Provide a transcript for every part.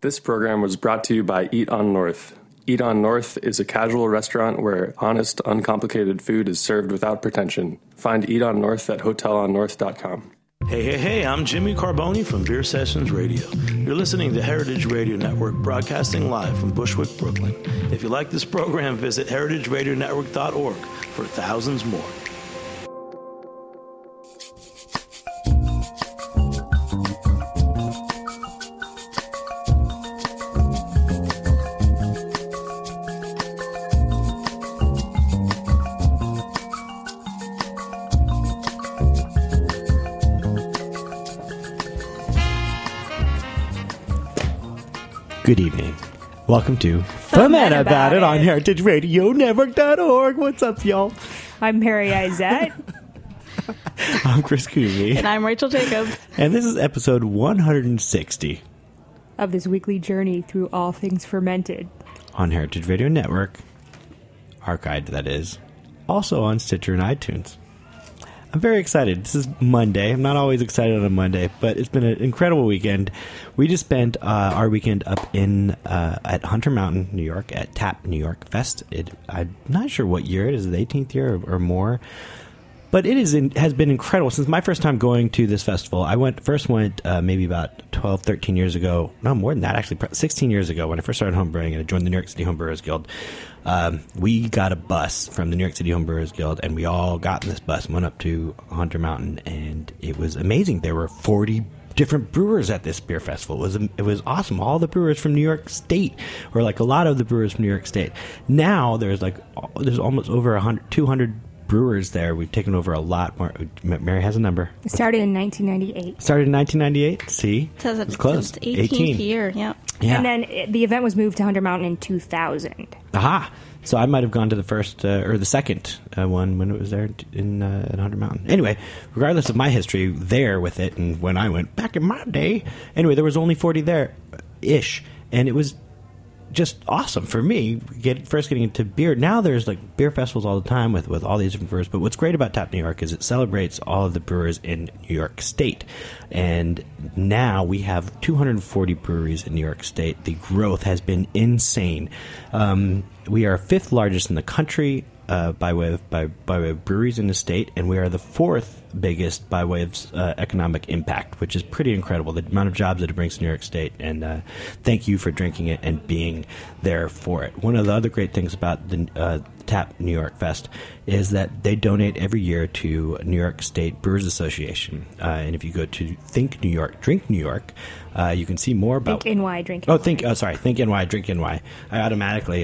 This program was brought to you by Eat on North. Eat on North is a casual restaurant where honest, uncomplicated food is served without pretension. Find Eat on North at hotelonnorth.com. Hey, I'm Jimmy Carboni from Beer Sessions Radio. You're listening to Heritage Radio Network, broadcasting live from Bushwick, Brooklyn. If you like this program, visit heritageradionetwork.org for thousands more. Good evening. Welcome to Foment About It on heritageradionetwork.org. What's up, y'all? I'm Mary Izette. I'm Chris Cooley. And I'm Rachel Jacobs. And this is episode 160 of this weekly journey through all things fermented. On Heritage Radio Network. Archived, that is. Also on Stitcher and iTunes. I'm very excited. This is Monday. I'm not always excited on a Monday, but it's been an incredible weekend. We just spent our weekend up in at Hunter Mountain, New York, at TAP New York Fest. I'm not sure what year it is, the 18th year or more. But it has been incredible. Since my first time going to this festival, I went maybe about 12, 13 years ago. No, more than that, actually. 16 years ago when I first started homebrewing and I joined the New York City Homebrewers Guild. We got a bus from the New York City Homebrewers Guild, and we all got in this bus and went up to Hunter Mountain, and it was amazing. There were 40 different brewers at this beer festival. It was awesome. All the brewers from New York State, or like a lot of the brewers from New York State. Now there's almost over 200 brewers there. We've taken over a lot more. Mary has a number. It started in 1998. Started in 1998? See? It says it's close. 18th year, yeah. And then the event was moved to Hunter Mountain in 2000. Aha! So I might have gone to the first or the second one when it was there in Hunter Mountain. Anyway, regardless of my history there with it and when I went back in my day, anyway, there was only 40 there-ish, and it was just awesome for me getting into beer. Now there's like beer festivals all the time with all these different brewers, but what's great about TAP New York is it celebrates all of the brewers in New York State, and now we have 240 breweries in New York State. The growth has been insane. We are fifth largest in the country by way of breweries in the state, and we are the fourth biggest by way of economic impact, which is pretty incredible, the amount of jobs that it brings to New York State, and thank you for drinking it and being there for it. One of the other great things about the TAP New York Fest is that they donate every year to New York State Brewers Association, and if you go to Think New York, Drink New York, you can see more about... Think NY, Drink NY. Think NY, Drink NY. I automatically,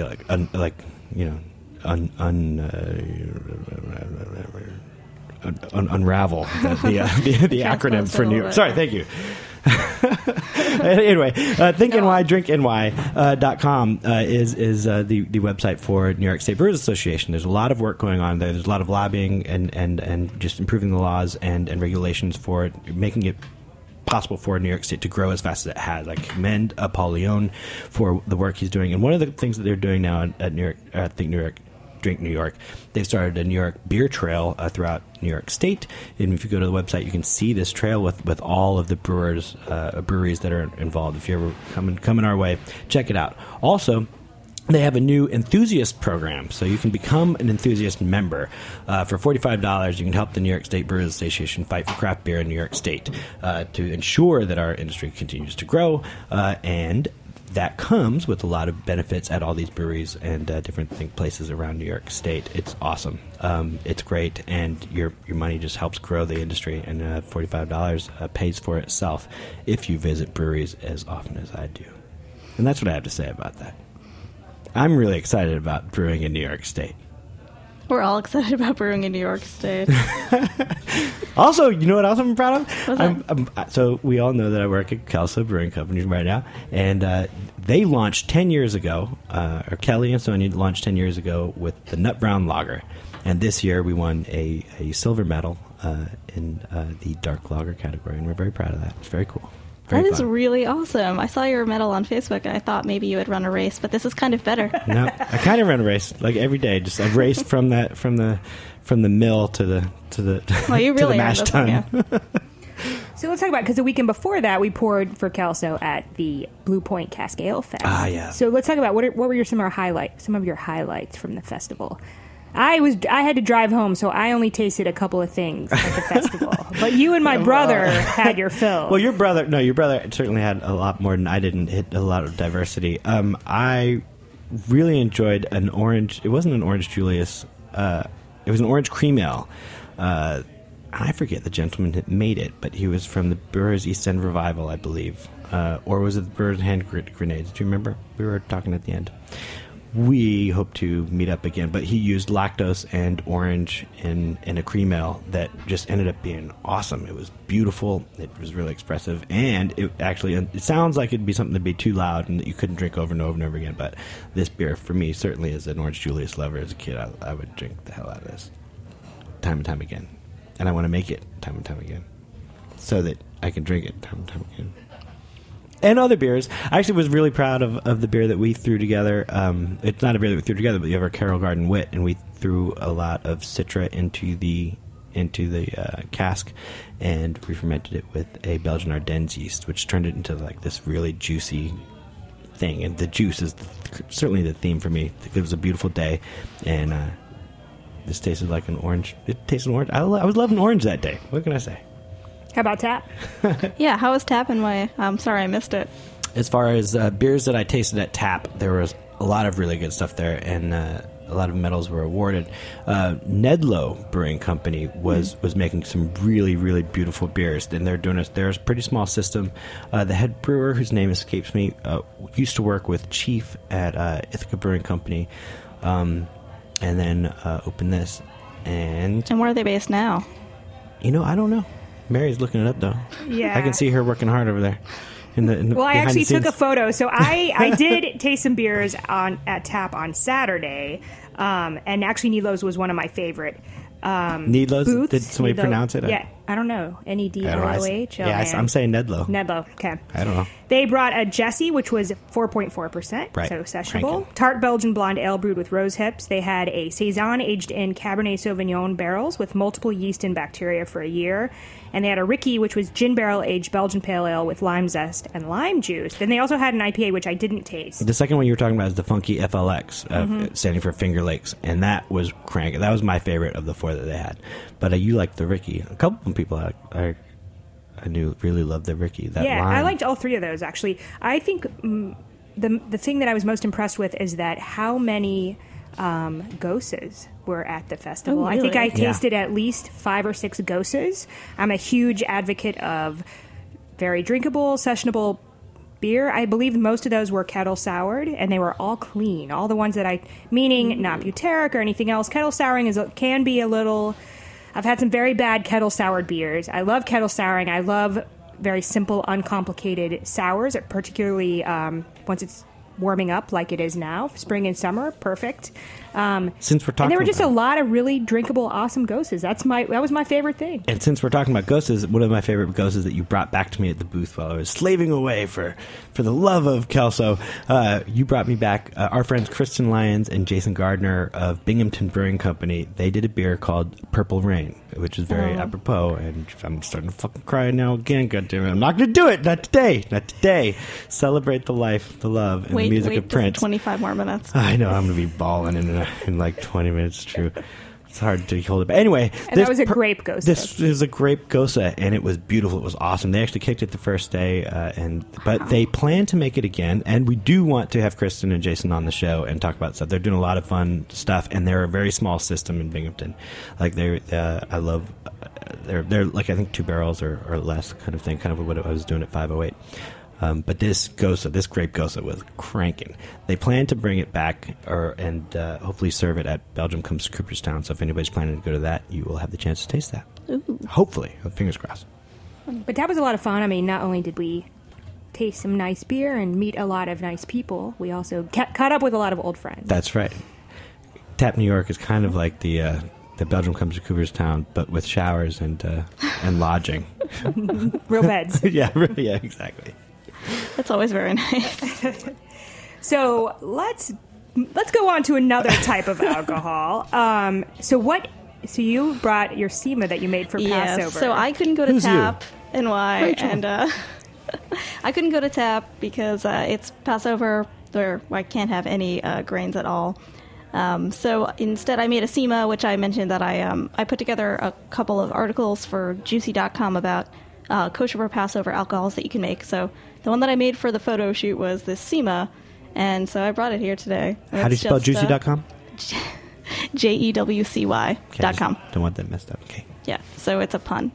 unravel the acronym for New York. Sorry, thank you. Anyway, thinkny.drinkny.com is the website for New York State Brewers Association. There's a lot of work going on there. There's a lot of lobbying and just improving the laws and regulations for it, making it possible for New York State to grow as fast as it has. I commend Paul Leone for the work he's doing. And one of the things that they're doing now at New York, Think New York, Drink New York, they've started a New York beer trail throughout New York State. And if you go to the website, you can see this trail with all of the breweries that are involved. If you're ever coming our way, check it out. Also, they have a new enthusiast program, so you can become an enthusiast member. For $45, you can help the New York State Brewers Association fight for craft beer in New York State to ensure that our industry continues to grow, and that comes with a lot of benefits at all these breweries and different places around New York State. It's awesome. It's great, and your money just helps grow the industry, and $45 pays for itself if you visit breweries as often as I do. And that's what I have to say about that. I'm really excited about brewing in New York State. We're all excited about brewing in New York State. Also, you know what else I'm proud of? What's that? So we all know that I work at Kelso Brewing Company right now, and they launched 10 years ago, or Kelly and Sonia launched 10 years ago with the Nut Brown Lager. And this year we won a silver medal in the dark lager category, and we're very proud of that. It's very cool. That is really awesome. I saw your medal on Facebook, and I thought maybe you would run a race, but this is kind of better. No, I kind of run a race like every day. Just I've raced from the mill to the well, you really to the mash tun. Yeah. So let's talk about, because the weekend before that, we poured for Kelso at the Blue Point Cask Ale Fest. Ah, yeah. So let's talk about what were some of your highlights from the festival. I had to drive home, so I only tasted a couple of things at the festival. But you and my brother had your fill. Well, your brother certainly had a lot more than I didn't. Hit a lot of diversity. I really enjoyed an orange. It wasn't an orange Julius. It was an orange cream ale. I forget the gentleman that made it, but he was from the Brewers East End Revival, I believe. Or was it the Brewers Hand Grenades? Do you remember? We were talking at the end. We hope to meet up again, but he used lactose and orange in a cream ale that just ended up being awesome. It was beautiful. It was really expressive, and it sounds like it'd be something that'd be too loud and that you couldn't drink over and over and over again. But this beer, for me, certainly as an Orange Julius lover, as a kid, I would drink the hell out of this time and time again, and I want to make it time and time again so that I can drink it time and time again. And other beers. I actually was really proud of the beer that we threw together. It's not a beer that we threw together, but we have our Carroll Garden Wit, and we threw a lot of Citra into the cask, and re-fermented it with a Belgian Ardennes yeast, which turned it into like this really juicy thing. And the juice is certainly the theme for me. It was a beautiful day, and this tasted like an orange. It tasted orange. I was loving orange that day. What can I say? How about Tap? Yeah, how was Tap and why? I'm sorry I missed it. As far as beers that I tasted at Tap, there was a lot of really good stuff there, and a lot of medals were awarded. Nedlow Brewing Company was making some really, really beautiful beers, and they're a pretty small system. The head brewer, whose name escapes me, used to work with Chief at Ithaca Brewing Company, and then opened this. And where are they based now? I don't know. Mary's looking it up, though. Yeah. I can see her working hard over there. Well, I actually took a photo. So I did taste some beers at Tap on Saturday. And actually, Nedlow's was one of my favorite. Nedlow's? Booths. Did somebody pronounce it? Yeah. I don't know. Nedloh? Yeah, I'm saying Nedlow. Nedlow, okay. I don't know. They brought a Jessie, which was 4.4%, right. so sessionable. Crankin'. Tart Belgian Blonde Ale brewed with rose hips. They had a Saison aged in Cabernet Sauvignon barrels with multiple yeast and bacteria for a year. And they had a Ricky, which was gin barrel aged Belgian pale ale with lime zest and lime juice. Then they also had an IPA, which I didn't taste. The second one you were talking about is the Funky FLX, standing for Finger Lakes, and that was cranking. That was my favorite of the four that they had. But you liked the Ricky. A couple of people I knew really loved the Ricky. That lime. I liked all three of those, actually. I think the thing that I was most impressed with is that how many Goses were at the festival. Oh, really? I think I tasted at least 5 or 6 Goses. I'm a huge advocate of very drinkable, sessionable beer. I believe most of those were kettle soured, and they were all clean. All the ones that meaning not butyric or anything else. Kettle souring can be a little. I've had some very bad kettle soured beers. I love kettle souring. I love very simple, uncomplicated sours, particularly once it's warming up like it is now, spring and summer, perfect. Since we're talking, and there were just a lot of really drinkable, awesome Goses. That was my favorite thing. And since we're talking about Goses, one of my favorite Goses that you brought back to me at the booth while I was slaving away for the love of Kelso, you brought me back our friends Kristen Lyons and Jason Gardner of Binghamton Brewing Company. They did a beer called Purple Rain, which is very apropos, and I'm starting to fucking cry now again. Goddammit, I'm not going to do it. Not today. Celebrate the life, the love, and the music of Prince. 25 more minutes. I know, I'm going to be bawling in like 20 minutes. It's true. It's hard to hold it. But anyway. And that was a grape Gosa. This is a grape Gosa, and it was beautiful. It was awesome. They actually kicked it the first day, but they plan to make it again, and we do want to have Kristen and Jason on the show and talk about stuff. They're doing a lot of fun stuff, and they're a very small system in Binghamton. Like they're like, I think 2 barrels or less kind of thing, kind of what I was doing at 508. But this grape Gosa was cranking. They plan to bring it back and hopefully serve it at Belgium Comes Cooperstown. So if anybody's planning to go to that, you will have the chance to taste that. Ooh. Hopefully. Fingers crossed. But that was a lot of fun. I mean, not only did we taste some nice beer and meet a lot of nice people, we also caught up with a lot of old friends. That's right. Tap New York is kind of like the Belgium Comes to Cooperstown, but with showers and lodging. Real beds. Yeah, exactly. That's always very nice. So let's go on to another type of alcohol. So you brought your SEMA that you made for Passover. So I couldn't go to Who's Tap. NY, Rachel. and I couldn't go to Tap because it's Passover, or I can't have any grains at all. So instead, I made a SEMA, which I mentioned that I put together a couple of articles for Juicy.com about kosher for Passover alcohols that you can make. So the one that I made for the photo shoot was this SEMA, and so I brought it here today. How do you spell Juicy.com? JEWCY.com. Don't want that messed up. Okay. Yeah, so it's a pun.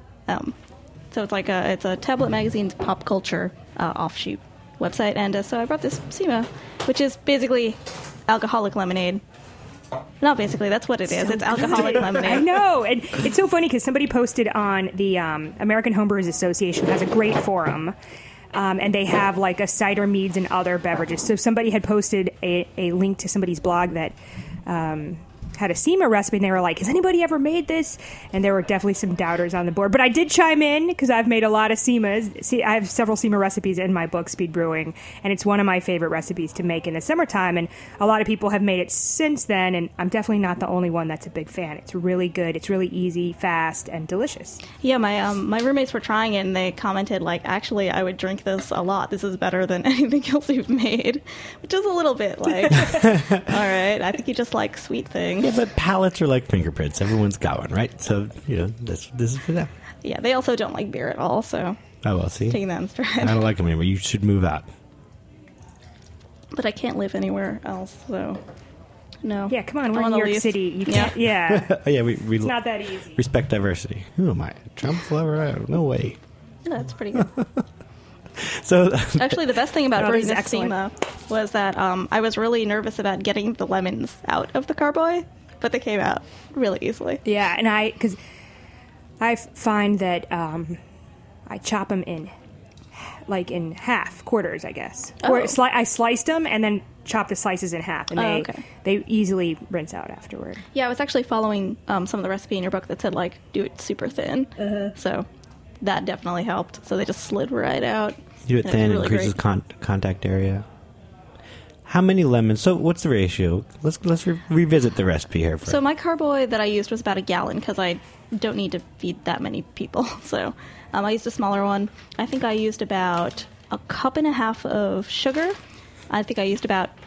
So it's like it's a Tablet Magazine's pop culture offshoot website, and so I brought this SEMA, which is basically alcoholic lemonade. Not basically, that's what it is. It's alcoholic lemonade. I know, and it's so funny because somebody posted on the American Homebrewers Association has a great forum, and they have like a cider, meads, and other beverages. So somebody had posted a link to somebody's blog that had a SEMA recipe, and they were like, has anybody ever made this? And there were definitely some doubters on the board. But I did chime in because I've made a lot of SEMAs. See, I have several SEMA recipes in my book, Speed Brewing, and it's one of my favorite recipes to make in the summertime. And a lot of people have made it since then, and I'm definitely not the only one that's a big fan. It's really good. It's really easy, fast, and delicious. Yeah, my roommates were trying it, and they commented, like, actually, I would drink this a lot. This is better than anything else you've made, which is a little bit like, all right, I think you just like sweet things. Yeah, but palates are like fingerprints. Everyone's got one, right? So, this is for them. Yeah, they also don't like beer at all, so Oh, well, see? taking that in stride. I don't like them anymore. You should move out. But I can't live anywhere else, so no. Yeah, come on, we're I in wanna New York leave. City. You can't, yeah. Oh, yeah, we It's not that easy. respect diversity. Who am I? Trump lover? No way. Yeah, that's pretty good. So, Actually, the best thing about Oh, brewing this is this SEMA was that I was really nervous about getting the lemons out of the carboy, but they came out really easily. Yeah, and because I find that I chop them in half, quarters, I guess. Oh. Or I sliced them and then chop the slices in half, and okay. they easily rinse out afterward. Yeah, I was actually following some of the recipe in your book that said, like, do it super thin. So that definitely helped. So they just slid right out. do it And thin, really increases great. contact area. How many lemons? So, what's the ratio? Let's revisit the recipe here. So my carboy that I used was about a gallon because I don't need to feed that many people. So I used a smaller one. I think I used about a cup and a half of sugar. I think I used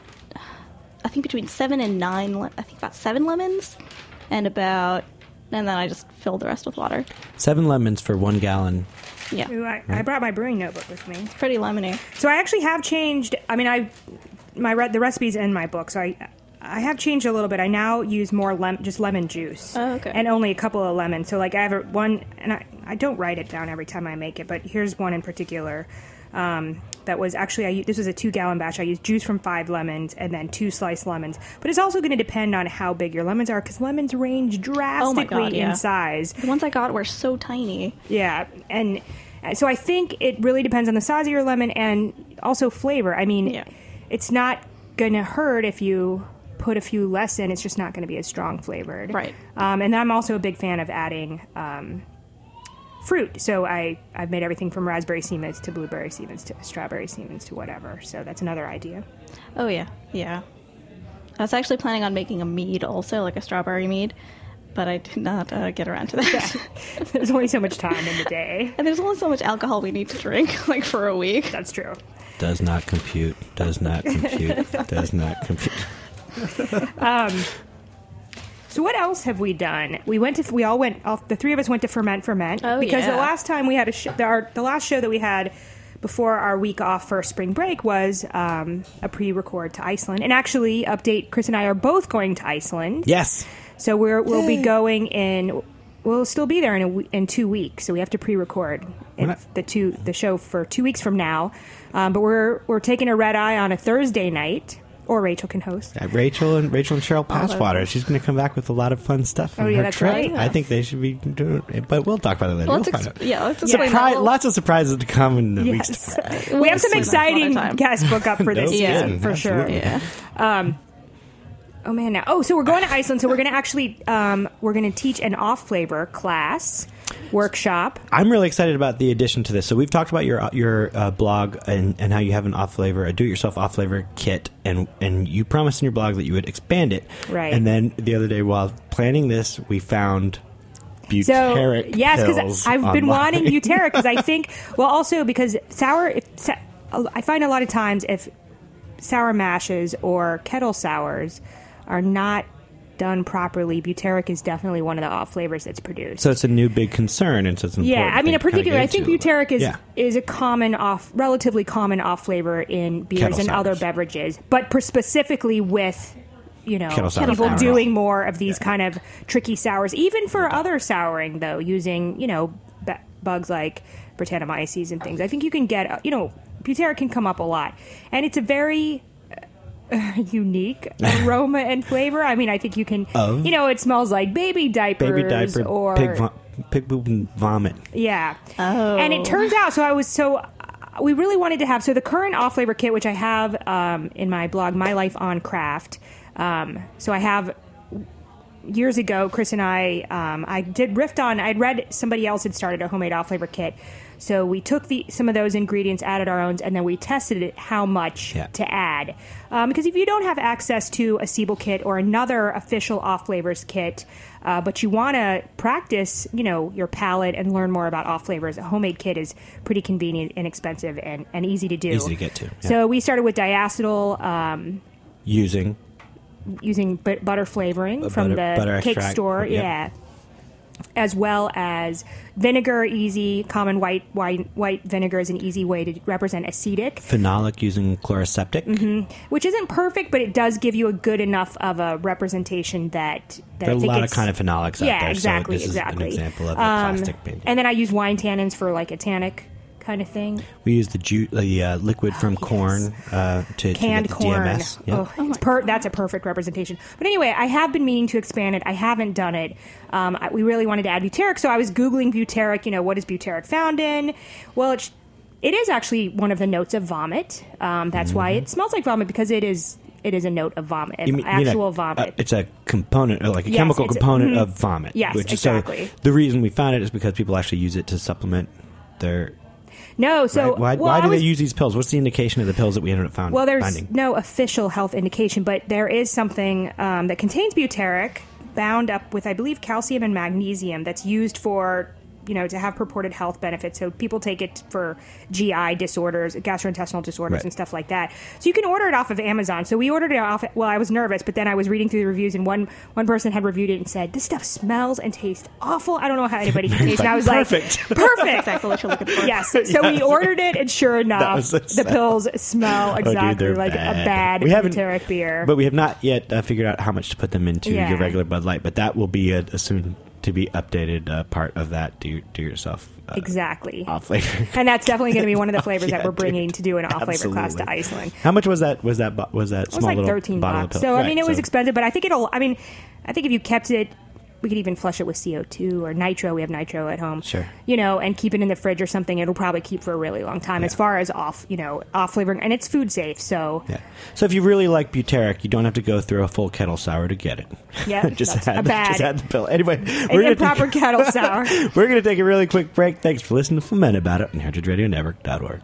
between 7 and 9. I think about 7 lemons, and then I just filled the rest with water. 7 lemons for 1 gallon. Yeah, Ooh, I brought my brewing notebook with me. it's pretty lemony. So I actually have changed. I mean, the recipe's in my book, so I have changed a little bit. I now use more just lemon juice. Oh, okay. And only a couple of lemons. So like I have one, and I don't write it down every time I make it, but here's one in particular. That was actually, this was a 2-gallon batch. I used juice from 5 lemons and then 2 sliced lemons. But it's also going to depend on how big your lemons are, because lemons range drastically yeah. in size. The ones I got were so tiny. Yeah, and so I think it really depends on the size of your lemon and also flavor. I mean, Yeah. it's not going to hurt if you put a few less in. It's just not going to be as strong flavored. Right. And I'm also a big fan of adding fruit. So I've made everything from raspberry seedlings to blueberry seedlings to strawberry seedlings to whatever. So that's another idea. Oh, yeah. Yeah. I was actually planning on making a mead also, like a strawberry mead, but I did not get around to that. There's only so much time in the day. And there's only so much alcohol we need to drink, like, for a week. That's true. Does not compute. Does not compute. Does not compute. So what else have we done? The 3 of us went to Ferment, Oh, because yeah. the last time we had the last show that we had before our week off for spring break was a pre-record to Iceland. And actually, update, Chris and I are both going to Iceland. Yes. So we'll be going in. We'll still be there in 2 weeks. So we have to pre-record the show for 2 weeks from now. But we're taking a red eye on a Thursday night. Or Rachel can host. Rachel and Cheryl Passwater. She's going to come back with a lot of fun stuff from Oh, yeah, her that's trip. right. I think they should be doing it, but we'll talk about it later. Well, We'll find out. let's explain that. Lots of surprises to come in the weeks Yes. to come. We have some explain that some other exciting time. guest book up for this No season, kidding. for sure. Absolutely. Yeah. Oh man! Now, so we're going to Iceland. So we're going to actually we're going to teach an off flavor class workshop. I'm really excited about the addition to this. So we've talked about your blog and how you have an off flavor, a do-it-yourself off flavor kit, and you promised in your blog that you would expand it. Right. And then the other day, while planning this, we found Butyric yes, pills because I've been wanting Butyric because I think, well, also because I find a lot of times if sour mashes or kettle sours are not done properly, Butyric is definitely one of the off flavors that's produced. So it's a new big concern, and so it's important. Yeah, I mean, particularly, I think Butyric is a relatively common off flavor in beers Kettle and sours. other beverages, but specifically with Kettle sours. people doing more of these kind of tricky sours, even for other souring though, using bugs like Brettanomyces and things. I think you can get Butyric can come up a lot, and it's a very unique aroma and flavor. I mean, I think you can, it smells like baby diapers or pig poop and vomit. Yeah. Oh. And it turns out, we really wanted to have, the current off flavor kit, which I have in my blog, My Life on Craft. So I have, years ago, Chris and I I'd read somebody else had started a homemade off flavor kit. So we took some of those ingredients, added our own, and then we tested it how much to add. Because if you don't have access to a Siebel kit or another official off flavors kit, but you want to practice, your palate and learn more about off flavors, a homemade kit is pretty convenient, inexpensive, and easy to do. Easy to get to. Yeah. So we started with diacetyl. Using butter flavoring from the butter cake extract, store, as well as vinegar. Easy, common white vinegar is an easy way to represent acetic. Phenolic using chloroseptic, which isn't perfect, but it does give you a good enough of a representation that there are a lot of kind of phenolics out there. Exactly, so this exactly. is an example of the plastic paint. And then I use wine tannins for like a tannic kind of thing. We use the liquid from corn to canned get the corn. DMS. Yeah. That's a perfect representation. But anyway, I have been meaning to expand it. I haven't done it. We really wanted to add Butyric, so I was Googling Butyric. What is Butyric found in? Well, it is actually one of the notes of vomit. That's why it smells like vomit, because it is a note of vomit, vomit. It's a component, like a chemical component of vomit. Yes, exactly. So the reason we found it is because people actually use it to supplement their... No, so... Right? Why do they use these pills? What's the indication of the pills that we ended up finding? Well, there's no official health indication, but there is something that contains Butyric bound up with, I believe, calcium and magnesium that's used for... to have purported health benefits. So people take it for GI disorders, gastrointestinal disorders, and stuff like that. So you can order it off of Amazon. So we ordered it off. Well, I was nervous, but then I was reading through the reviews, and one person had reviewed it and said, "This stuff smells and tastes awful. I don't know how anybody can taste it." And I was perfect. like, "Perfect, exactly what you're looking for." Yes. So we ordered it, and sure enough, the pills smell exactly like a bad Butyric beer. But we have not yet figured out how much to put them into your regular Bud Light. But that will be a soon to be updated part of that do yourself exactly off flavor, and that's definitely going to be one of the flavors that we're bringing to do an off flavor class to Iceland. How much was that? Was that it was small like little $13? Bottle of pills? So I mean, it was expensive, but I think I think if you kept it, we could even flush it with CO2 or nitro. We have nitro at home. Sure. And keep it in the fridge or something. It'll probably keep for a really long time as far as off flavoring, and it's food safe. So So if you really like Butyric, you don't have to go through a full kettle sour to get it. Yeah, just add the pill. Anyway, we're proper kettle sour. We're going to take a really quick break. Thanks for listening to Ferment About It on heritageradionetwork.org.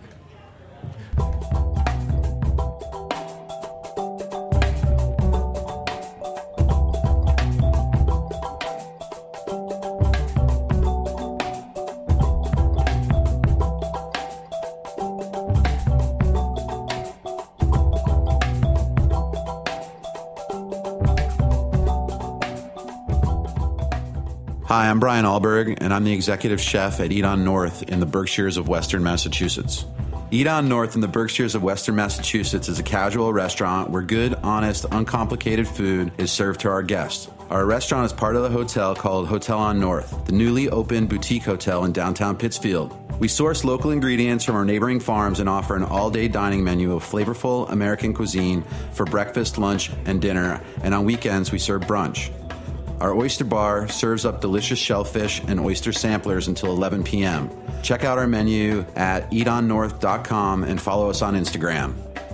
Hi, I'm Brian Alberg, and I'm the executive chef at Eat On North in the Berkshires of Western Massachusetts. Eat On North in the Berkshires of Western Massachusetts is a casual restaurant where good, honest, uncomplicated food is served to our guests. Our restaurant is part of the hotel called Hotel On North, the newly opened boutique hotel in downtown Pittsfield. We source local ingredients from our neighboring farms and offer an all-day dining menu of flavorful American cuisine for breakfast, lunch, and dinner, and on weekends we serve brunch. Our oyster bar serves up delicious shellfish and oyster samplers until 11 p.m. Check out our menu at eatonnorth.com and follow us on Instagram.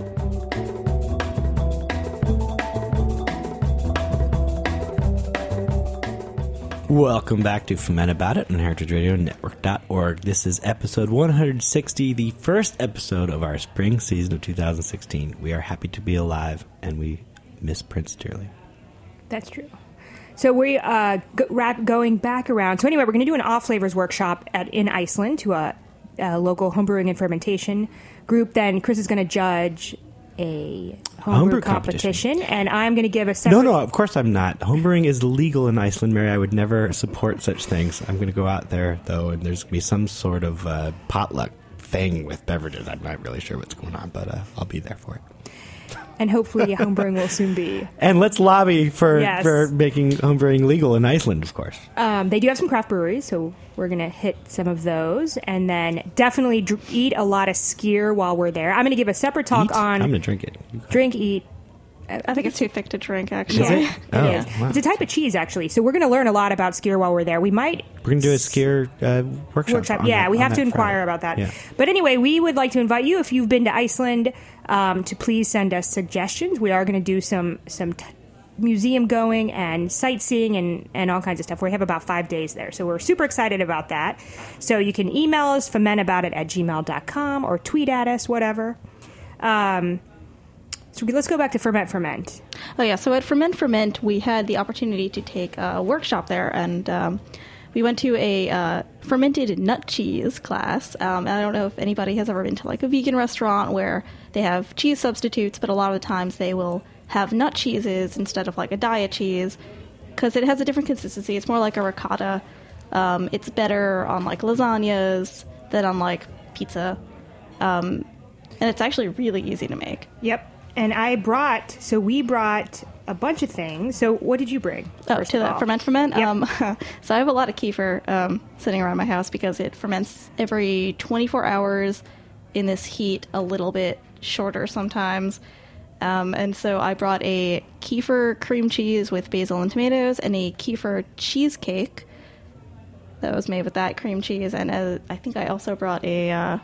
Welcome back to Ferment About It on heritageradionetwork.org. This is episode 160, the first episode of our spring season of 2016. We are happy to be alive, and we miss Prince dearly. That's true. So we going back around. So anyway, we're going to do an off flavors workshop in Iceland to a local homebrewing and fermentation group. Then Chris is going to judge a homebrew competition, and I'm going to give a separate... No, of course I'm not. Homebrewing is legal in Iceland, Mary. I would never support such things. I'm going to go out there, though, and there's going to be some sort of potluck thing with beverages. I'm not really sure what's going on, but I'll be there for it. And hopefully homebrewing will soon be. And let's lobby for making homebrewing legal in Iceland, of course. They do have some craft breweries, so we're going to hit some of those. And then definitely eat a lot of skyr while we're there. I'm going to give a separate talk on... I'm going to drink it. Drink, eat. I think it's too thick to drink, actually. Is it? It is. Wow. It's a type of cheese, actually. So we're going to learn a lot about skyr while we're there. We're going to do a skyr workshop. We have to inquire about that. Yeah. But anyway, we would like to invite you, if you've been to Iceland, to please send us suggestions. We are going to do some museum going and sightseeing and all kinds of stuff. We have about 5 days there. So we're super excited about that. So you can email us, fermentaboutit@gmail.com, or tweet at us, whatever. So let's go back to Ferment. Oh, yeah. So at Ferment, we had the opportunity to take a workshop there, and we went to a fermented nut cheese class. And I don't know if anybody has ever been to like a vegan restaurant where they have cheese substitutes, but a lot of the times they will have nut cheeses instead of like a diet cheese because it has a different consistency. It's more like a ricotta. It's better on like lasagnas than on like pizza. And it's actually really easy to make. Yep. And we brought a bunch of things. So what did you bring? To the Ferment? Yep. So I have a lot of kefir sitting around my house because it ferments every 24 hours in this heat, a little bit shorter sometimes. And so I brought a kefir cream cheese with basil and tomatoes and a kefir cheesecake that was made with that cream cheese. And I think I also brought a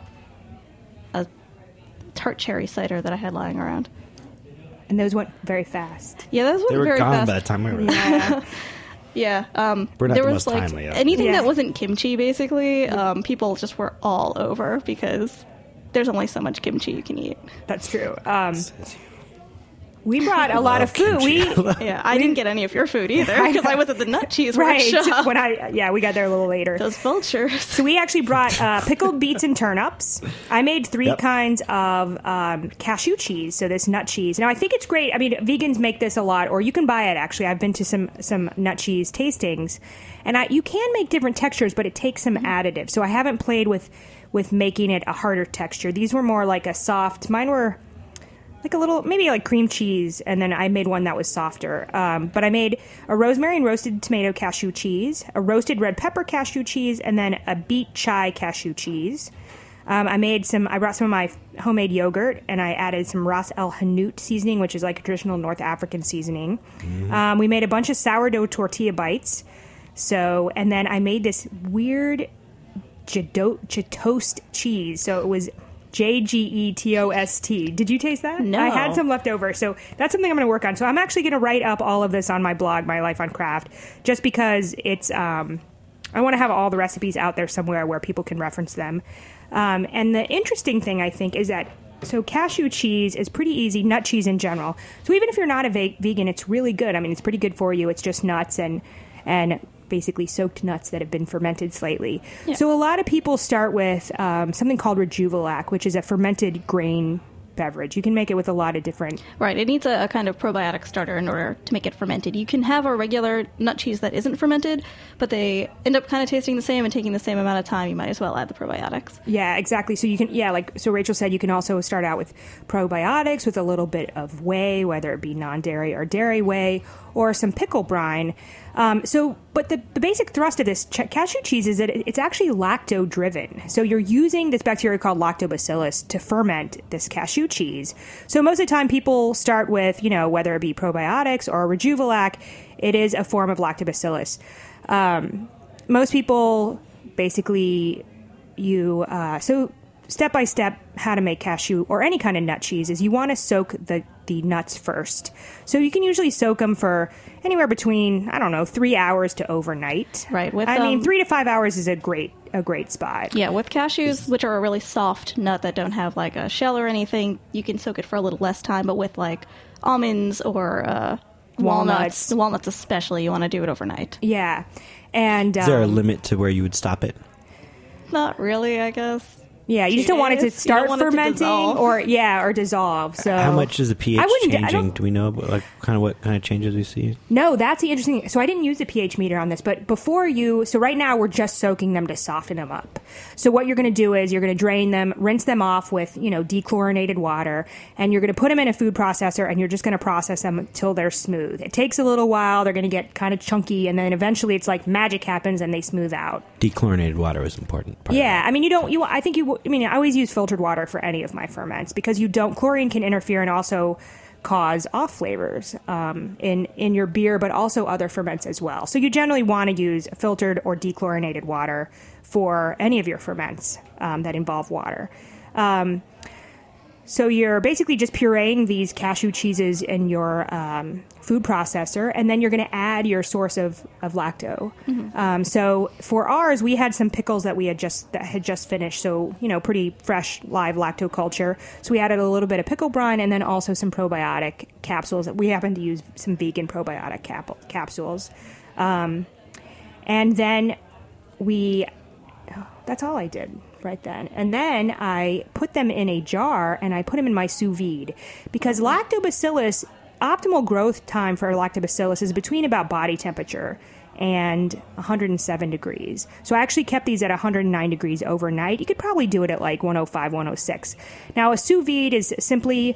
tart cherry cider that I had lying around. And those went very fast. Yeah, those went very fast. They were gone by the time we were there. Yeah. We're not there the was most like timely. Anything that wasn't kimchi, basically, people just were all over because there's only so much kimchi you can eat. That's true. We brought a lot of food. I didn't get any of your food either because I was at the nut cheese workshop. We got there a little later. Those vultures. So we actually brought pickled beets and turnips. I made 3 kinds of cashew cheese, so this nut cheese. Now I think it's great. I mean, vegans make this a lot, or you can buy it. Actually, I've been to some nut cheese tastings, and you can make different textures, but it takes some additives. So I haven't played with making it a harder texture. These were more like a soft. Mine were like a little, maybe like cream cheese, and then I made one that was softer. But I made a rosemary and roasted tomato cashew cheese, a roasted red pepper cashew cheese, and then a beet chai cashew cheese. I brought some of my homemade yogurt, and I added some Ras El Hanout seasoning, which is like a traditional North African seasoning. Mm-hmm. We made a bunch of sourdough tortilla bites. And then I made this weird Jatoast cheese. So it was Jgetost. Did you taste that? No. I had some left over, so that's something I'm going to work on. So I'm actually going to write up all of this on my blog, My Life on Craft, just because it's. I want to have all the recipes out there somewhere where people can reference them. And the interesting thing, I think, is that cashew cheese is pretty easy, nut cheese in general. So even if you're not a vegan, it's really good. I mean, it's pretty good for you. It's just nuts and basically soaked nuts that have been fermented slightly. Yeah. So a lot of people start with something called Rejuvelac, which is a fermented grain beverage. You can make it with a lot of different... Right. It needs a kind of probiotic starter in order to make it fermented. You can have a regular nut cheese that isn't fermented, but they end up kind of tasting the same and taking the same amount of time. You might as well add the like Yeah, exactly. So you can, so Rachel said you can also start out with probiotics with a little bit of whey, whether it be non-dairy or dairy whey, or some pickle brine. But the basic thrust of this cashew cheese is that it's actually lacto-driven. So you're using this bacteria called lactobacillus to ferment this cashew cheese. So most of the time people start with, whether it be probiotics or Rejuvelac, it is a form of lactobacillus. Most people basically so step by step how to make cashew or any kind of nut cheese is you want to soak the nuts first. So you can usually soak them for anywhere between 3 hours to overnight. Right. 3 to 5 hours is a great spot. Yeah, with cashews, which are a really soft nut that don't have like a shell or anything, you can soak it for a little less time. But with like almonds or walnuts. The walnuts especially, you want to do it overnight. Yeah. And Is there a limit to where you would stop it? Not really, I guess. yeah, you just don't want it to days. You start don't want it to fermenting dissolve. or dissolve. So How much is the pH I changing? don't- Do we know what kind of changes we see? No, that's the interesting. So I didn't use the pH meter on this, but so right now we're just soaking them to soften them up. So what you're going to do is you're going to drain them, rinse them off with, dechlorinated water, and you're going to put them in a food processor, and you're just going to process them until they're smooth. It takes a little while. They're going to get kind of chunky, and then eventually it's like magic happens and they smooth out. Dechlorinated water is important. Part Yeah, I mean, I always use filtered water for any of my ferments because chlorine can interfere and also cause off flavors in your beer, but also other ferments as well. So you generally want to use filtered or dechlorinated water for any of your ferments that involve water. So you're basically just pureeing these cashew cheeses in your food processor, and then you're going to add your source of lacto. Mm-hmm. So for ours, we had some pickles that had just finished, so pretty fresh live lacto culture. So we added a little bit of pickle brine, and then also some probiotic capsules. We happen to use some vegan probiotic capsules, and then that's all I did right then. And then I put them in a jar and I put them in my sous vide because lactobacillus, optimal growth time for lactobacillus is between about body temperature and 107 degrees. So I actually kept these at 109 degrees overnight. You could probably do it at like 105, 106. Now a sous vide is simply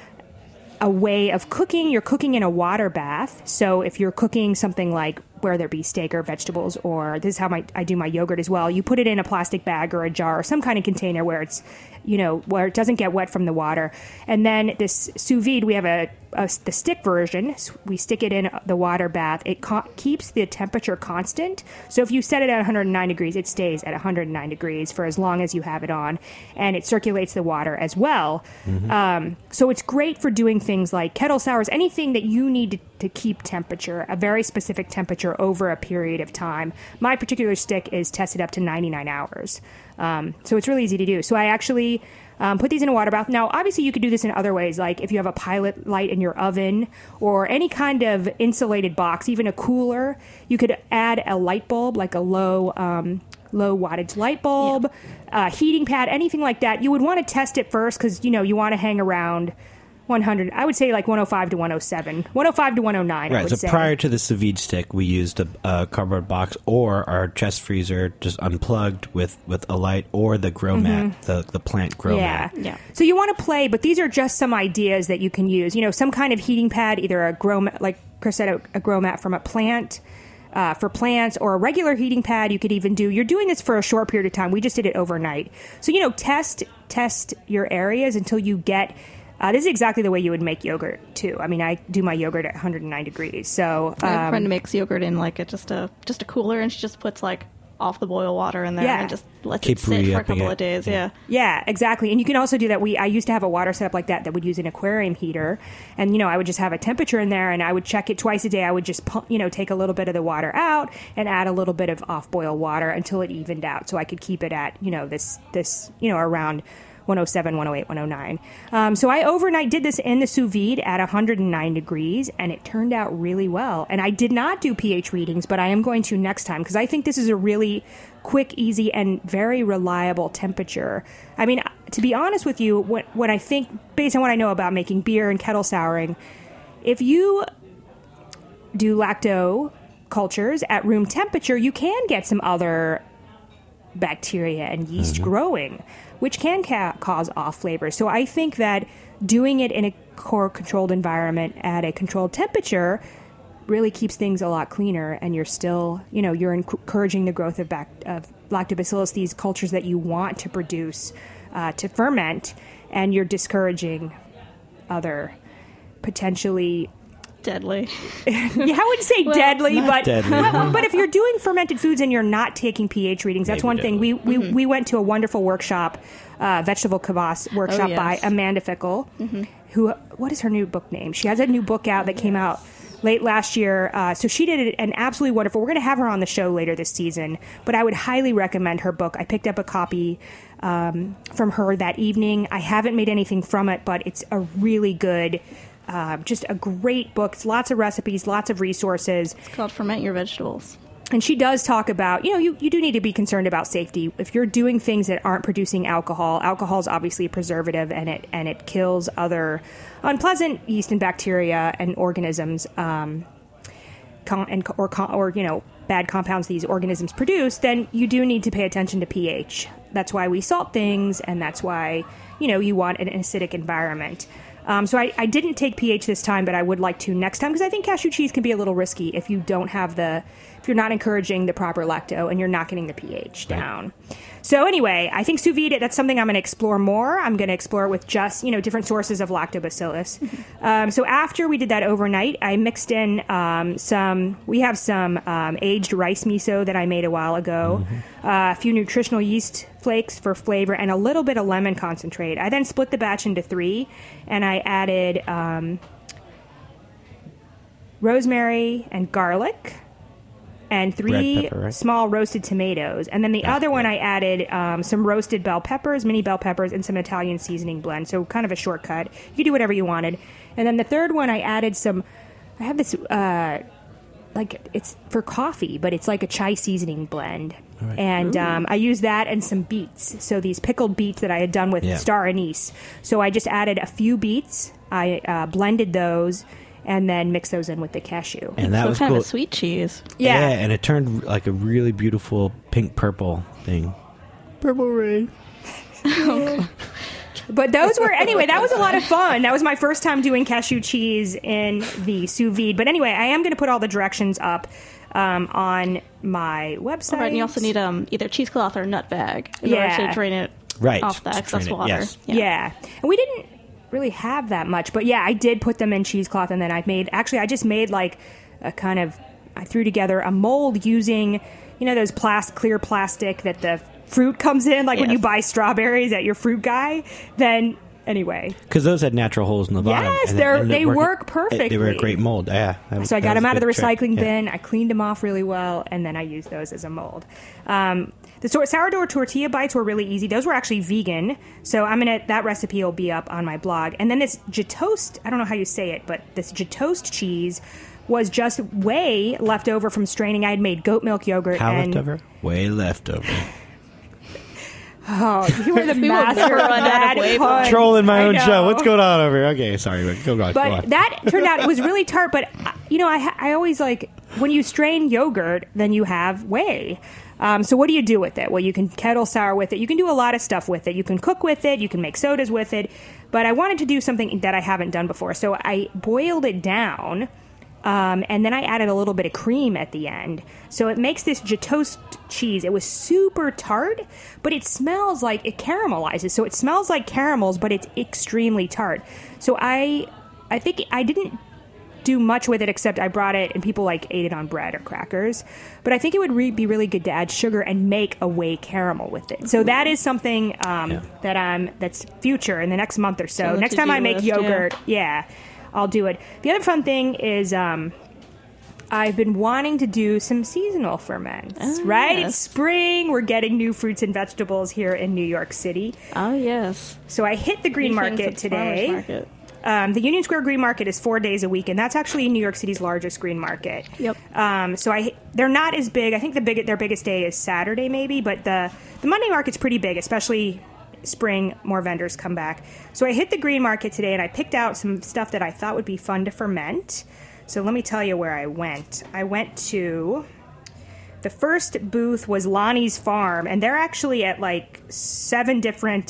a way of cooking. You're cooking in a water bath. So if you're cooking something like whether there be steak or vegetables, or this is how I do my yogurt as well, you put it in a plastic bag or a jar or some kind of container where it's, where it doesn't get wet from the water. And then this sous vide, we have the stick version. We stick it in the water bath. It keeps the temperature constant. So if you set it at 109 degrees, it stays at 109 degrees for as long as you have it on. And it circulates the water as well. Mm-hmm. So it's great for doing things like kettle sours, anything that you need to keep temperature, a very specific temperature over a period of time. My particular stick is tested up to 99 hours. So it's really easy to do. So I actually put these in a water bath. Now, obviously, you could do this in other ways, like if you have a pilot light in your oven or any kind of insulated box, even a cooler, you could add a light bulb, like a low wattage light bulb, heating pad, anything like that. You would want to test it first because, you want to hang around 100. I would say like 105 to 107. 105 to 109, right, I would so say. prior to the sous vide stick, we used a cardboard box or our chest freezer just unplugged with a light or the grow mat, the plant grow mat. Yeah. So you want to play, but these are just some ideas that you can use. Some kind of heating pad, either a grow mat, like Chris said, a grow mat from a plant, for plants, or a regular heating pad. You could even do, you're doing this for a short period of time. We just did it overnight. So, test your areas until you get... this is exactly the way you would make yogurt, too. I mean, I do my yogurt at 109 degrees. So My friend makes yogurt in like just a cooler, and she just puts like off the boil water in there and just lets it sit for a couple of days. Yeah, exactly. And you can also do that. I used to have a water setup like that would use an aquarium heater, and I would just have a temperature in there, and I would check it twice a day. I would just take a little bit of the water out and add a little bit of off boil water until it evened out, so I could keep it at this around 107, 108, 109. So I overnight did this in the sous vide at 109 degrees, and it turned out really well. And I did not do pH readings, but I am going to next time because I think this is a really quick, easy, and very reliable temperature. I mean, to be honest with you, when I think, based on what I know about making beer and kettle souring, if you do lacto cultures at room temperature, you can get some other bacteria and yeast growing, which can cause off flavors. So I think that doing it in a core controlled environment at a controlled temperature really keeps things a lot cleaner, and you're still, you're encouraging the growth of lactobacillus, these cultures that you want to produce to ferment, and you're discouraging other potentially deadly. I wouldn't say deadly, but deadly. But if you're doing fermented foods and you're not taking pH readings, that's one thing. We went to a wonderful workshop, vegetable kvass workshop by Amanda Fickle, who, what is her new book name? She has a new book out that came out late last year. So she did an absolutely wonderful. We're going to have her on the show later this season, but I would highly recommend her book. I picked up a copy from her that evening. I haven't made anything from it, but it's a really good Just a great book. Lots of recipes, lots of resources. It's called Ferment Your Vegetables. And she does talk about, you do need to be concerned about safety. If you're doing things that aren't producing alcohol is obviously a preservative, and it kills other unpleasant yeast and bacteria and organisms, or bad compounds these organisms produce. Then you do need to pay attention to pH. That's why we salt things, and that's why you want an acidic environment. So I didn't take pH this time, but I would like to next time, because I think cashew cheese can be a little risky if you don't have if you're not encouraging the proper lacto and you're not getting the pH down. So anyway, I think sous vide, that's something I'm going to explore more. I'm going to explore it with just, different sources of lactobacillus. So after we did that overnight, I mixed in we have some aged rice miso that I made a while ago, a few nutritional yeast flakes for flavor, and a little bit of lemon concentrate. I then split the batch into 3, and I added rosemary and garlic, and 3 pepper, right? small roasted tomatoes. And then the other one, I added some roasted bell peppers, mini bell peppers, and some Italian seasoning blend. So kind of a shortcut. You could do whatever you wanted. And then the third one, I added I have this, it's for coffee, but it's like a chai seasoning blend. Right. And I used that and some beets. So these pickled beets that I had done with star anise. So I just added a few beets. I blended those, and then mix those in with the cashew. And that was kind cool. of a sweet cheese. Yeah, and it turned like a really beautiful pink-purple thing. Purple rain. But those were, anyway, that was a lot of fun. That was my first time doing cashew cheese in the sous vide. But anyway, I am going to put all the directions up on my website. Oh, right, and you also need either cheesecloth or nut bag in order to drain it off the excess water. Yes. Yeah. And we didn't really have that much, but I did put them in cheesecloth, and then I just made like a kind of, I threw together a mold using those clear plastic that the fruit comes in, like when you buy strawberries at your fruit guy. Then anyway, because those had natural holes in the bottom. Yes, they work perfectly. They were a great mold. So I got them out of the recycling bin. I cleaned them off really well, and then I used those as a mold. The sourdough tortilla bites were really easy. Those were actually vegan, so that recipe will be up on my blog. And then this Jatoast, I don't know how you say it, but this Jatoast cheese was just whey left over from straining. I had made goat milk yogurt. Leftover? Whey leftover. Oh, you were the master of that punch. Trolling my own show. What's going on over here? Okay, sorry. Go on. But that turned out, it was really tart. But, I always when you strain yogurt, then you have whey. So what do you do with it? Well, you can kettle sour with it. You can do a lot of stuff with it. You can cook with it. You can make sodas with it. But I wanted to do something that I haven't done before. So I boiled it down, and then I added a little bit of cream at the end. So it makes this Jatoast cheese. It was super tart, but it smells like it caramelizes. So it smells like caramels, but it's extremely tart. So I think I didn't do much with it, except I brought it and people ate it on bread or crackers. But I think it would be really good to add sugar and make a whey caramel with it. So that is something that's future in the next month or so. Next time I make yogurt, I'll do it. The other fun thing is I've been wanting to do some seasonal ferments, right? Yes. It's spring. We're getting new fruits and vegetables here in New York City. Oh, yes. So I hit the Green Market today. The Union Square Green Market is 4 days a week, and that's actually New York City's largest green market. Yep. They're not as big. I think their biggest day is Saturday, maybe, but the Monday market's pretty big, especially spring. More vendors come back. So I hit the Green Market today, and I picked out some stuff that I thought would be fun to ferment. So let me tell you where I went. I went to... The first booth was Lonnie's Farm, and they're actually at 7 different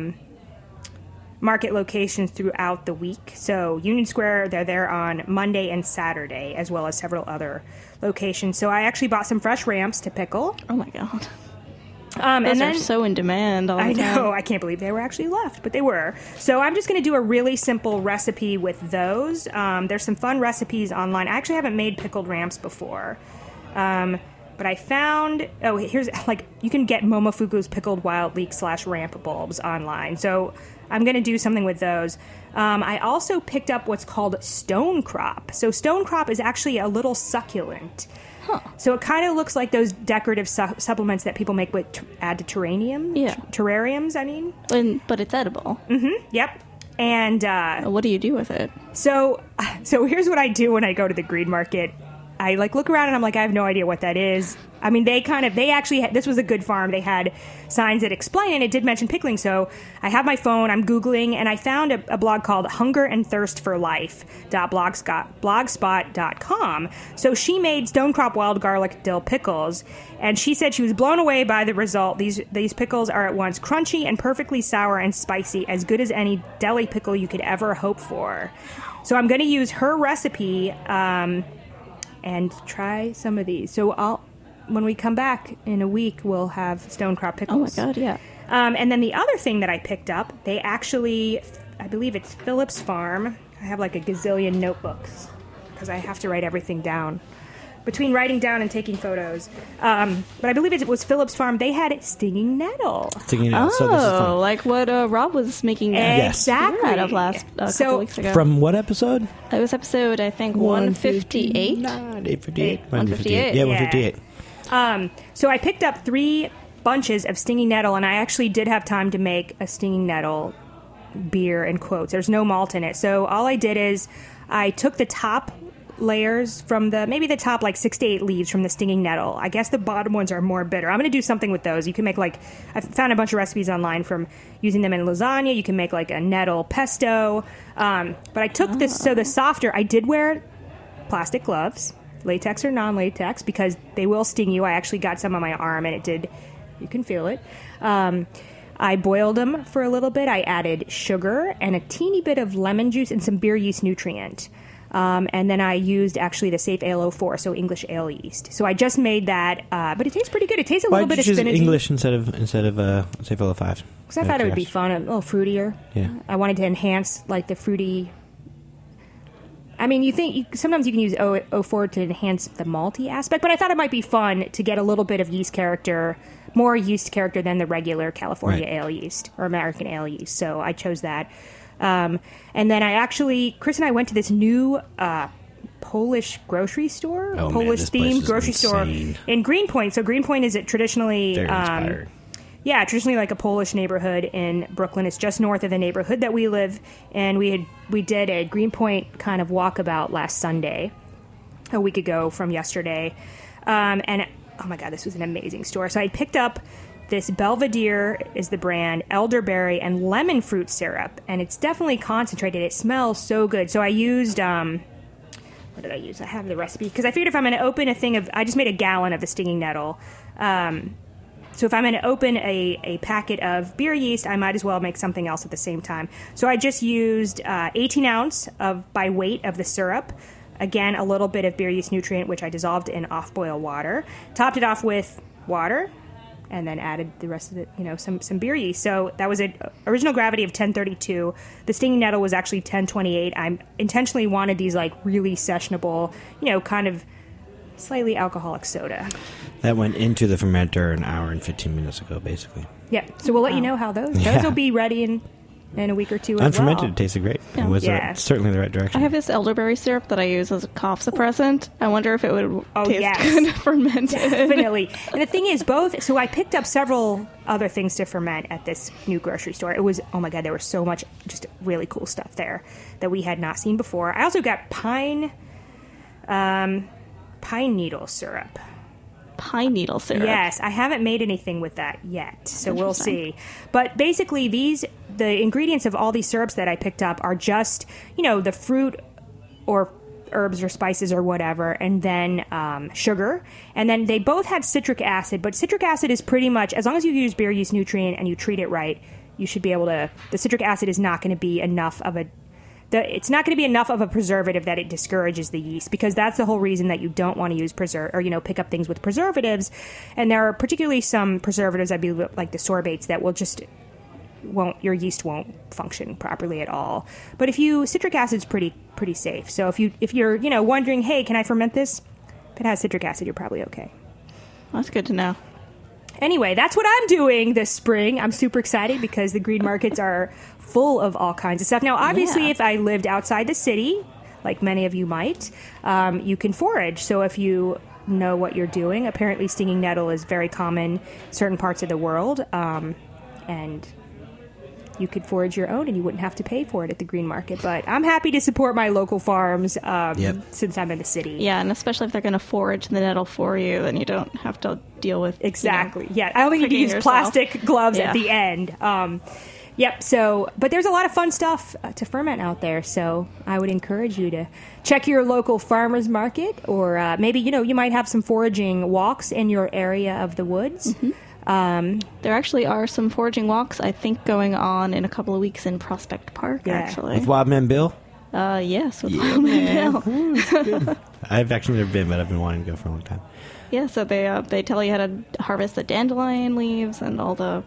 market locations throughout the week. So Union Square, they're there on Monday and Saturday, as well as several other locations. So I actually bought some fresh ramps to pickle. Oh my God. Those are so in demand all the time. I know. I can't believe they were actually left, but they were. So I'm just going to do a really simple recipe with those. There's some fun recipes online. I actually haven't made pickled ramps before. But I found, here's, you can get Momofuku's pickled wild leek / ramp bulbs online. So I'm going to do something with those. I also picked up what's called stone crop. So stone crop is actually a little succulent. Huh. So it kind of looks like those decorative supplements that people make with add to terrariums. Yeah. Terrariums, I mean. But it's edible. Mm-hmm. Yep. And What do you do with it? so here's what I do when I go to the green market. I look around and I'm like, I have no idea what that is. I mean, they actually, this was a good farm. They had signs that explain, and it did mention pickling. So I have my phone, I'm Googling, and I found a blog called hungerandthirstforlife.blogspot.com. So she made Stonecrop wild garlic dill pickles, and she said she was blown away by the result. These pickles are at once crunchy and perfectly sour and spicy, as good as any deli pickle you could ever hope for. So I'm going to use her recipe and try some of these. So when we come back in a week, we'll have Stonecrop pickles. Oh my God, yeah. And then the other thing that I picked up, they actually, I believe it's Phillips Farm. I have like a gazillion notebooks because I have to write everything down. Between writing down and taking photos. But I believe it was Phillips Farm. They had stinging nettle. Stinging nettle. So this is fun. Like what Rob was making Exactly. out of last couple weeks ago. From what episode? It was episode, I think, 158. 858. 158. Yeah, 158. So I picked up 3 bunches of stinging nettle, and I actually did have time to make a stinging nettle beer, in quotes. There's no malt in it. So all I did is I took the top layers from maybe the top 6 to 8 leaves from the stinging nettle. I guess the bottom ones are more bitter. I'm going to do something with those. You can make I found a bunch of recipes online from using them in lasagna. You can make a nettle pesto. But I took this, so the softer, I did wear plastic gloves, latex or non-latex, because they will sting you. I actually got some on my arm, and you can feel it. I boiled them for a little bit. I added sugar and a teeny bit of lemon juice and some beer yeast nutrient. And then I used actually the Safe Ale 04, so English ale yeast. So I just made that, but it tastes pretty good. It tastes a little bit of spinach. Why did you choose English instead of Safe Ale 05? Because I thought it would be fun, a little fruitier. Yeah. I wanted to enhance the fruity. I mean, sometimes you can use 04 to enhance the malty aspect, but I thought it might be fun to get a little bit of yeast character, more yeast character than the regular California ale yeast or American ale yeast. So I chose that. And then Chris and I went to this new Polish grocery store, Polish-themed grocery store in Greenpoint. So Greenpoint is traditionally, very inspired. Traditionally like a Polish neighborhood in Brooklyn. It's just north of the neighborhood that we live, and we did a Greenpoint kind of walkabout last Sunday, a week ago from yesterday, and oh my God, this was an amazing store. So I picked up this Belvedere is the brand, elderberry and lemon fruit syrup, and it's definitely concentrated. It smells so good. So I used, what did I use? I have the recipe, because I figured if I'm going to open I just made a gallon of the stinging nettle. So if I'm going to open a packet of beer yeast, I might as well make something else at the same time. So I just used 18 ounce by weight of the syrup. Again, a little bit of beer yeast nutrient, which I dissolved in off-boil water. Topped it off with water, and then added the rest of it, some beer yeast. So that was an original gravity of 1032. The stinging nettle was actually 1028. I intentionally wanted these really sessionable, kind of slightly alcoholic soda. That went into the fermenter an hour and 15 minutes ago, basically. Yeah, so we'll let you know how those will be ready in a week or two as Unfermented, well. It tasted great. Yeah. It was certainly the right direction. I have this elderberry syrup that I use as a cough suppressant. I wonder if it would taste good fermented. Definitely. And the thing is, so I picked up several other things to ferment at this new grocery store. It was, oh my God, there was so much just really cool stuff there that we had not seen before. I also got pine needle syrup. Pine needle syrup. Yes, I haven't made anything with that yet, so we'll see. But basically, the ingredients of all these syrups that I picked up are just, the fruit or herbs or spices or whatever, and then sugar. And then they both had citric acid, but citric acid is pretty much, as long as you use beer yeast nutrient and you treat it right, you should be able to, the citric acid is not going to be enough of it's not going to be enough of a preservative that it discourages the yeast, because that's the whole reason that you don't want to use pick up things with preservatives. And there are particularly some preservatives, I believe, like the sorbates, that will your yeast won't function properly at all. But citric acid's pretty safe. So if you're wondering, hey, can I ferment this? If it has citric acid, you're probably okay. That's good to know. Anyway, that's what I'm doing this spring. I'm super excited because the green markets are full of all kinds of stuff. Now, obviously, if I lived outside the city, like many of you might, you can forage. So if you know what you're doing, apparently stinging nettle is very common in certain parts of the world. And you could forage your own and you wouldn't have to pay for it at the green market. But I'm happy to support my local farms since I'm in the city. Yeah, and especially if they're going to forage the nettle for you, then you don't have to deal with exactly. I only need to use plastic gloves at the end. Yep. So, but there's a lot of fun stuff to ferment out there. So I would encourage you to check your local farmers market, or maybe you might have some foraging walks in your area of the woods. Mm-hmm. There actually are some foraging walks, I think, going on in a couple of weeks in Prospect Park. Actually, with Wildman Bill. Yes, with Wildman Bill. I've actually never been, but I've been wanting to go for a long time. Yeah, so they tell you how to harvest the dandelion leaves and all the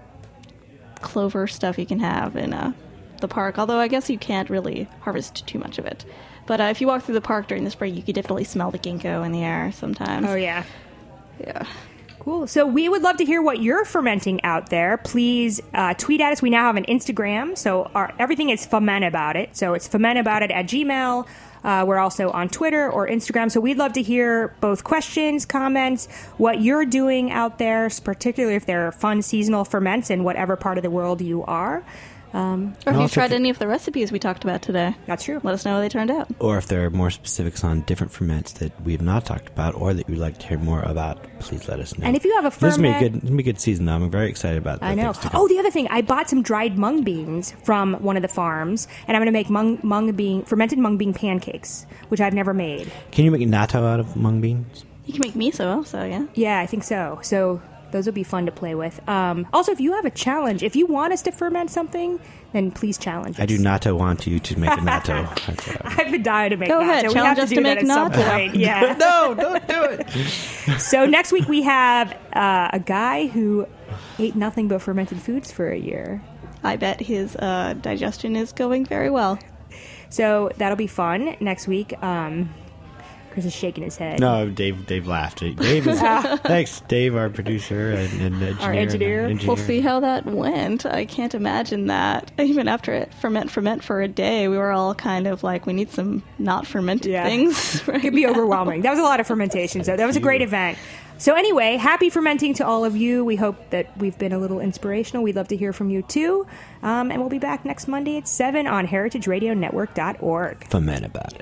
clover stuff you can have in the park, although I guess you can't really harvest too much of it. But if you walk through the park during the spring, you could definitely smell the ginkgo in the air sometimes. Oh, yeah. Yeah. Cool. So we would love to hear what you're fermenting out there. Please tweet at us. We now have an Instagram, so everything is Fermentabout. So it's fermentabout@gmail.com. We're also on Twitter or Instagram. So we'd love to hear both questions, comments, what you're doing out there, particularly if there are fun seasonal ferments in whatever part of the world you are. Or if you've tried any of the recipes we talked about today. That's true. Let us know how they turned out. Or if there are more specifics on different ferments that we have not talked about or that you'd like to hear more about, please let us know. And if you have a ferment... This will be a good season, though. I'm very excited about that. I know. Oh, the other thing. I bought some dried mung beans from one of the farms, and I'm going to make fermented mung bean pancakes, which I've never made. Can you make natto out of mung beans? You can make miso also, yeah. Yeah, I think so. So those will be fun to play with. Also, if you have a challenge, if you want us to ferment something, then please challenge us. I do not want you to make a natto. I've been dying to make natto. Go ahead, challenge us to make natto. Some point. Yeah. No, don't do it. So next week we have a guy who ate nothing but fermented foods for a year. I bet his digestion is going very well. So that'll be fun next week. Chris is shaking his head. No, Dave laughed. Dave is, thanks, Dave, our producer and engineer. Our engineer. We'll see how that went. I can't imagine that. Even after it ferment for a day, we were all kind of like, we need some not fermented things. Right? It could be overwhelming. That was a lot of fermentation, so that was a great event. So anyway, happy fermenting to all of you. We hope that we've been a little inspirational. We'd love to hear from you, too. And we'll be back next Monday at 7 on heritageradionetwork.org. Fermentabout.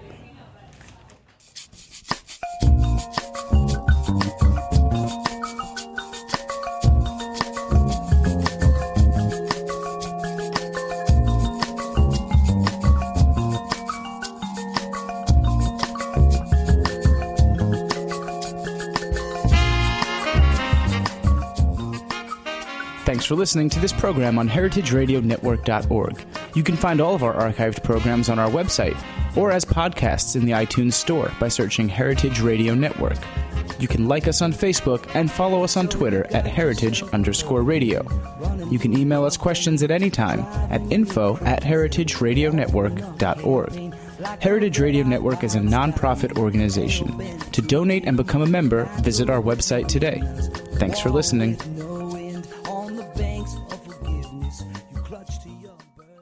Thanks for listening to this program on heritageradionetwork.org. You can find all of our archived programs on our website or as podcasts in the iTunes Store by searching Heritage Radio Network. You can like us on Facebook and follow us on Twitter at heritage_radio. You can email us questions at any time at info@heritageradionetwork.org. Heritage Radio Network is a non-profit organization. To donate and become a member, visit our website today. Thanks for listening.